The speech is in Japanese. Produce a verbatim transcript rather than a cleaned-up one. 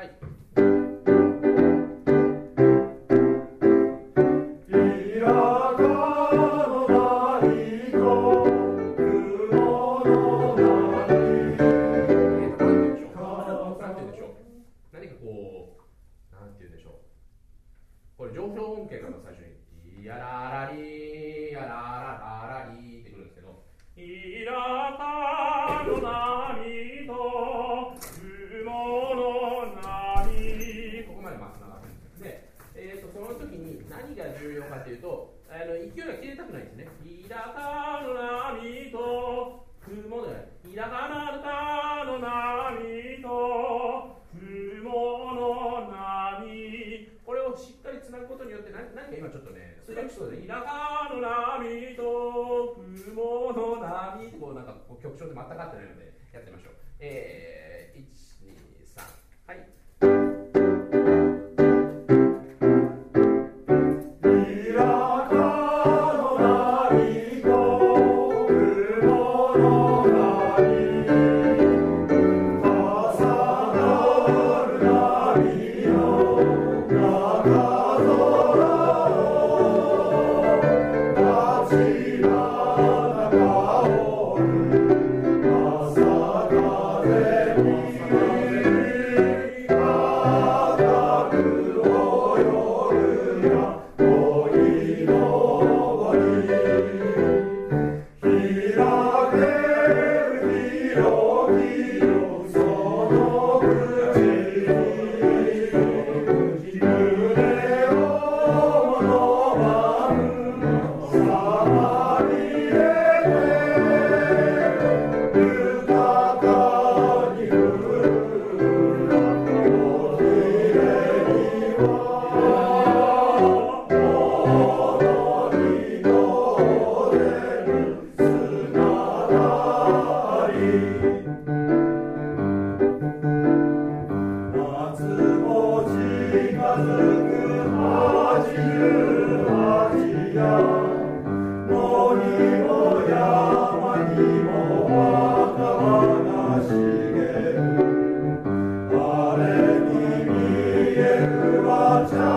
。これ上昇音形から最初にやららりやららららりってくるんですけど、いらかの波と雲の波、ここまでまっすぐ上がってるんですで、えー、とその時に何が重要かというと、あの勢いが切れたくないんですね。いらかの波と雲の波、いらかなるかの波と雲の波、これをしっかりつなぐことによって何、何か今ちょっとね、数学基礎でいらかの波と雲の波ってこうなんかこう曲調で全く合ってないのでやってみましょう。えー、いち、に、さん、はい。 あれに見えるは